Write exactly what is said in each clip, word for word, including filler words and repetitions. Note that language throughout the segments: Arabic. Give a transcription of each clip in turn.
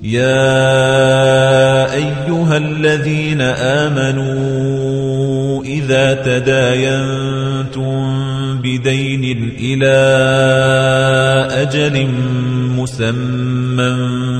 يا أيها الذين آمنوا إذا تداينتم بدين إلى أجل مسمى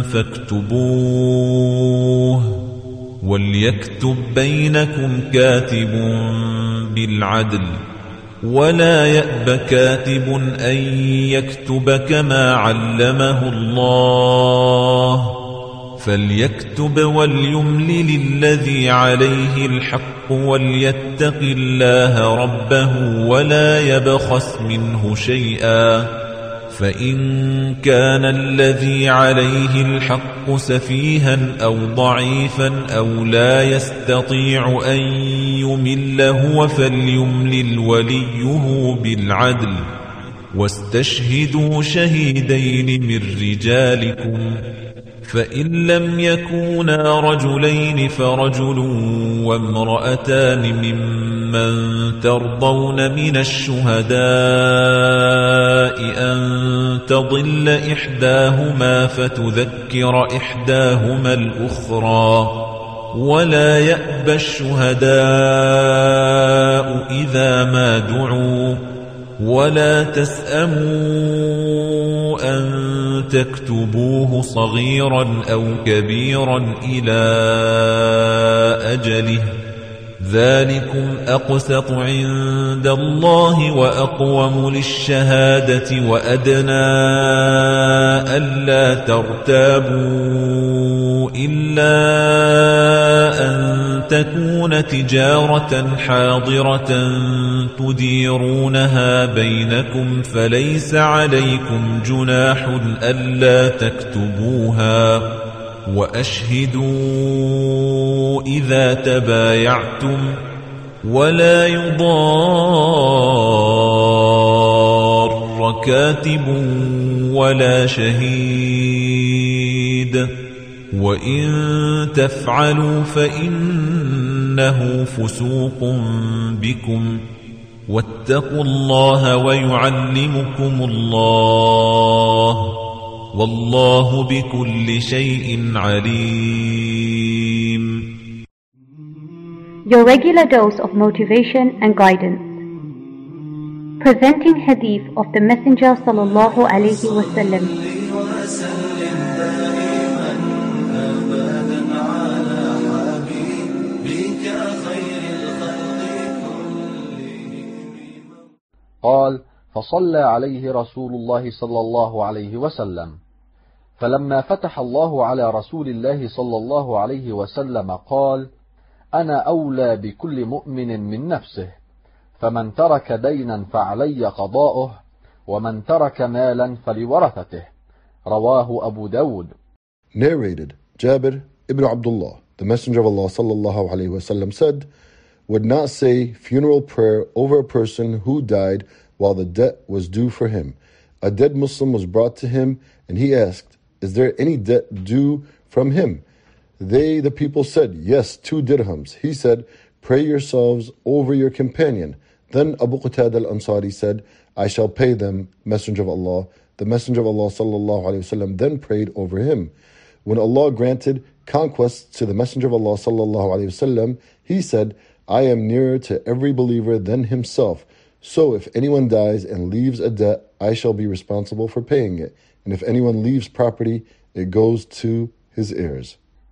فاكتبوه وليكتب بينكم كاتب بالعدل ولا يأب كاتب أن يكتب كما علمه الله فليكتب وليملل الذي عليه الحق وليتق الله ربه ولا يبخس منه شيئا فإن كان الذي عليه الحق سفيها أو ضعيفا أو لا يستطيع أن يمل هو فليملل وليه بالعدل واستشهدوا شهيدين من رجالكم فإن لم يكونا رجلين فرجل وامرأتان ممن ترضون من الشهداء أن تضل إحداهما فتذكر إحداهما الأخرى ولا يأبى الشهداء إذا ما دعوا ولا تسأموا أن تكتبوه صغيرا أو كبيرا إلى أجله ذلكم أقسط عند الله وأقوم للشهادة وأدنى ألا ترتابوا إلا أن تكون تجارة حاضرة تديرونها بينكم فليس عليكم جناح ألا تكتبوها وأشهدوا إذا تبايعتم ولا يضار كاتب ولا شهيد وإن تفعلوا فإنه فسوق بكم واتقوا الله ويعلمكم الله والله بكل شيء عليم. Your regular dose of motivation and guidance. Presenting hadith of the Messenger sallallahu alaihi wasallam. قال فصلى عليه رسول الله صلى الله عليه وسلم فلما فتح الله على رسول الله صلى الله عليه وسلم قال أنا أولى بكل مؤمن من نفسه فمن ترك دينا فعلي قضاؤه ومن ترك مالا فلورثته. رواه أبو داود. Narrated, Jabir ibn Abdullah, the Messenger of Allah sallallahu alayhi wasallam said, would not say funeral prayer over a person who died while the debt was due for him. A dead Muslim was brought to him and he asked, is there any debt due from him? They, the people, said, yes, two dirhams. He said, pray yourselves over your companion. Then Abu Qatada al-Ansari said, I shall pay them, Messenger of Allah. The Messenger of Allah sallallahu alayhi wasallam then prayed over him. When Allah granted conquests to the Messenger of Allah sallallahu alayhi wasallam, he said, I am nearer to every believer than himself. So if anyone dies and leaves a debt, I shall be responsible for paying it. And if anyone leaves property, it goes to his heirs.